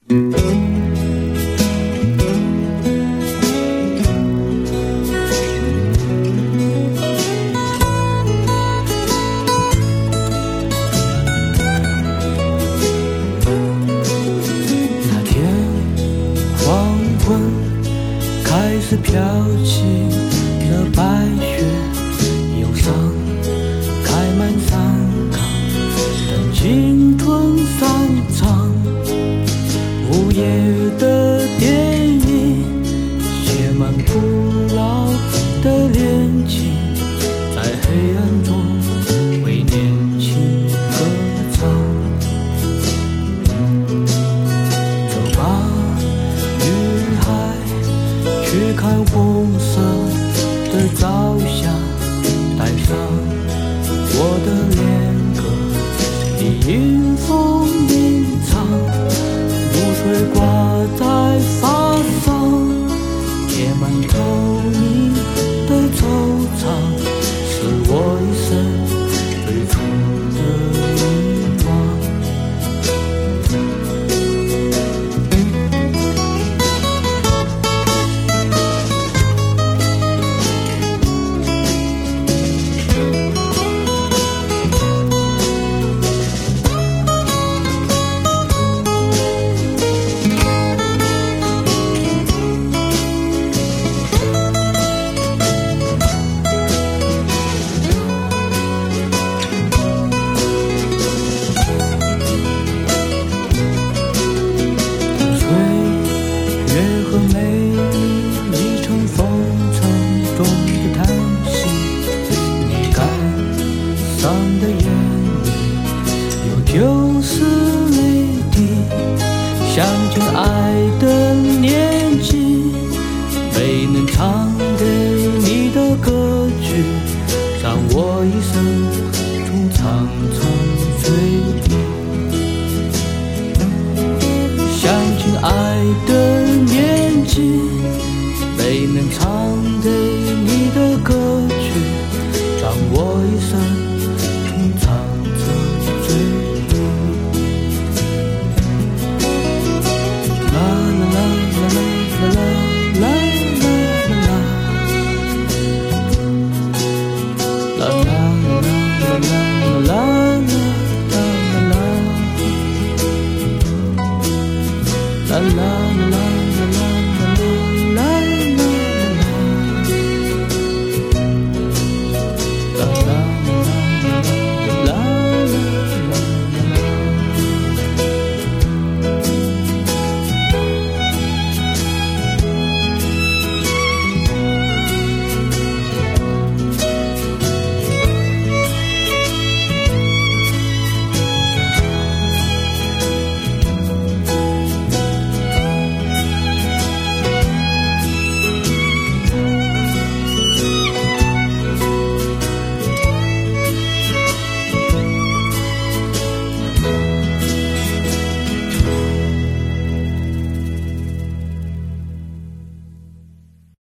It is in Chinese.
是飘起了白雪，忧伤开满山岗，等青春散场。午夜的电影写满古老的恋情，在黑暗中为年轻歌唱。走吧，女孩，去看红色的朝霞，带上我的恋歌，你迎风吟唱，露水挂在发上，结满透明的惆怅，是我一生最初的遗忘。就是泪滴，想尽爱的年纪，没能唱给你的歌曲，让我一生中常常追忆。想尽爱的年纪，没能唱给你的歌曲，让我一生中常常追忆。La la la